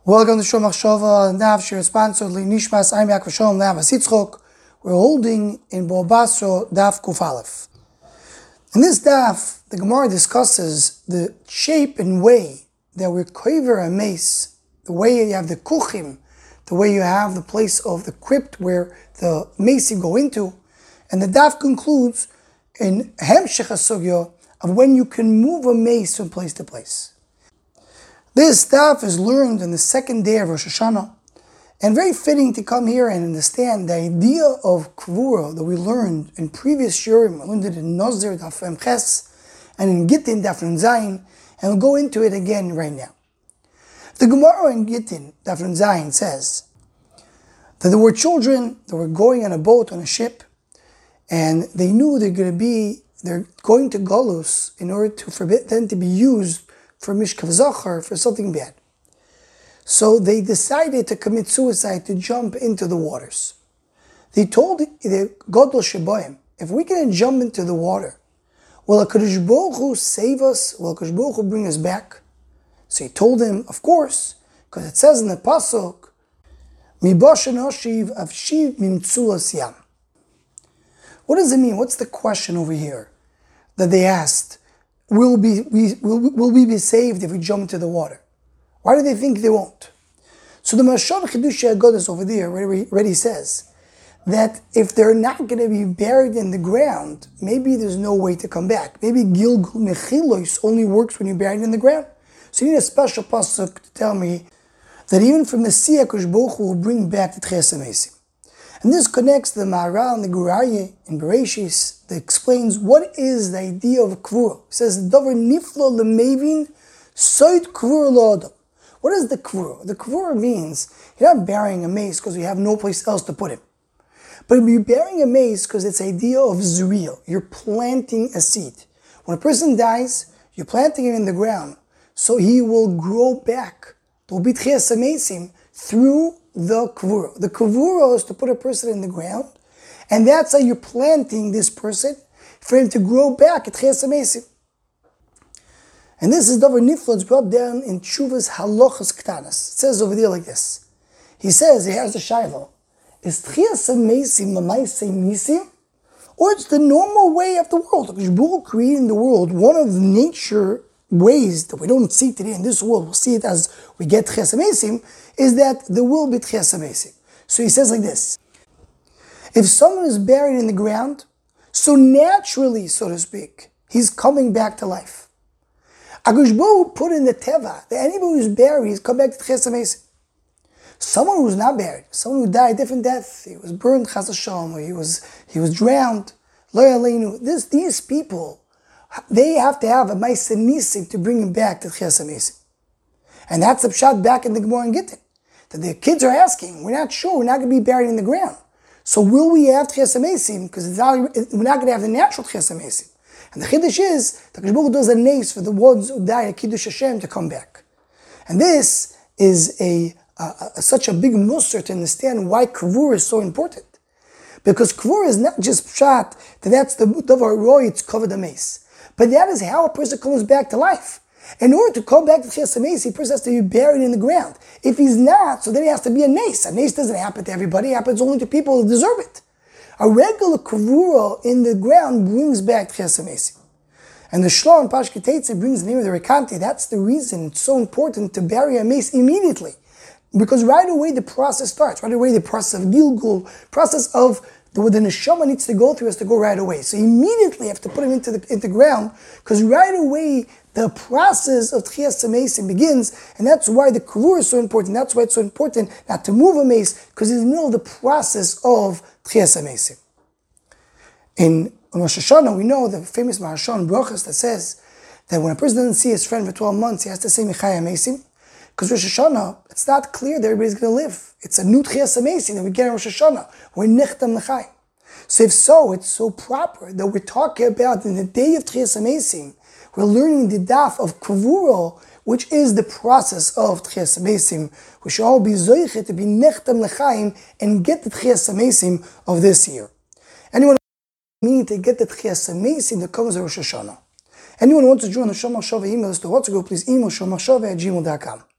Welcome to Shom Machshava and Daf Shir sponsored Nishmas I'm Yaakov Shalom Lavas Yitzchok. We're holding in Bo Basra Daf Kuf Aleph. In this Daf, the Gemara discusses the shape and way that we're kover a mace, the way you have the kuchim, the way you have the place of the crypt where the mace go into, and the Daf concludes in Hemshech HaSugya of when you can move a mace from place to place. This stuff is learned on the second day of Rosh Hashanah, and very fitting to come here and understand the idea of Kvura that we learned in previous Shurim. We learned it in Nazir Daf Mem Ches and in Gittin Daf Nun Zayin, and we'll go into it again right now. The Gemara in Gittin Daf Nun Zayin says that there were children that were going on a boat, on a ship, and they knew they're going to Golus in order to forbid them to be used for Mishkav Zachar, for something bad. So they decided to commit suicide, to jump into the waters. They told the Gadol Sheboim, if we can jump into the water, will HaKadosh Baruch Hu save us? Will HaKadosh Baruch Hu bring us back? So he told them, of course, because it says in the Pasuk, Mibashan Ashiv Avshiv Mimtzulas Yam. What does it mean? What's the question over here that they asked? Will we be saved if we jump into the water? Why do they think they won't? So the Mashal Chidush HaGodes over there already says that if they're not going to be buried in the ground, maybe there's no way to come back. Maybe Gilgul Mechilos only works when you're buried in the ground. So you need a special pasuk to tell me that even from the sea, HaKadosh Baruch Hu will bring back the Tchias HaMesim. And this connects the Maharal and the Guraya in Bereshis that explains what is the idea of Kvura. It says, Davar niflo lemevin soit Kvura lo. What is the Kvura? The Kvura means you're not burying a mace because you have no place else to put it. But you're burying a mace because it's the idea of zuriya. You're planting a seed. When a person dies, you're planting him in the ground, so he will grow back. There will be Tchias HaMesim through the Kvura. The Kvura is to put a person in the ground, and that's how you're planting this person for him to grow back at Tchias HaMesim. And this is Davar Niflo. It's brought down in Tshuvas Halachas Ktanas. It says over there like this. He says, here's the Shiloh. Is Tchias HaMesim Mamaisei Misim? Or it's the normal way of the world. Because Baruch creating the world, one of the nature ways that we don't see today in this world, we'll see it as we get Tchias HaMesim, is that there will be Tchias HaMesim. So he says like this: if someone is buried in the ground, so naturally, so to speak, he's coming back to life. HaKadosh Baruch Hu put in the Teva that anybody who's buried is come back to Tchias HaMesim. Someone who's not buried, someone who died a different death, he was burned, Chas Hashem, or he was drowned, Lo Yaleinu. These people, they have to have a Maaseh Nisim to bring him back to Tchias HaMesim. And that's the pshat back in the Gemara and Gittin, that the kids are asking, we're not sure, we're not going to be buried in the ground. So will we have Tchias HaMesim? Because we're not going to have the natural Tchias HaMesim. And the Chiddush is that HaKadosh Baruch Hu does a nace for the ones who die at Kiddush Hashem to come back. And this is such a big musar to understand why Kvura is so important. Because Kvura is not just pshat, that's the Davar Roy, it's covered the mace. But that is how a person comes back to life. In order to come back to Tchias HaMesim, a person has to be buried in the ground. If he's not, so then he has to be a nace. A nace doesn't happen to everybody, it happens only to people who deserve it. A regular Kvura in the ground brings back Tchias HaMesim. And the Shloh in Pashke Tetzah brings the name of the Rekanti. That's the reason it's so important to bury a mace immediately. Because right away the process starts. Right away the process of Gilgul, process of what the neshama needs to go through has to go right away. So immediately you have to put him into the ground, because right away the process of Tchias HaMesim begins, and that's why the Kvura is so important. That's why it's so important not to move a mace, because it's in the middle of the process of Tchias HaMesim. In Rosh Hashanah, we know the famous Maharshan Brachas that says that when a person doesn't see his friend for 12 months, he has to say Mechai HaMesim. Because Rosh Hashanah, it's not clear that everybody's going to live. It's a new Tchias HaMesim that we get in Rosh Hashanah. We're Nechtam Nechai. So if so, it's so proper that we're talking about in the day of Tchias HaMesim, we're learning the daf of Kvura, which is the process of Tchias HaMesim. We should all be zoichet to be Nechtam Lechaim and get the Tchias HaMesim of this year. Anyone meaning to get the Tchias HaMesim that comes to Rosh Hashanah? Anyone who wants to join the Shom Machshava email list to WhatsApp group, please email shommachshava@gmail.com.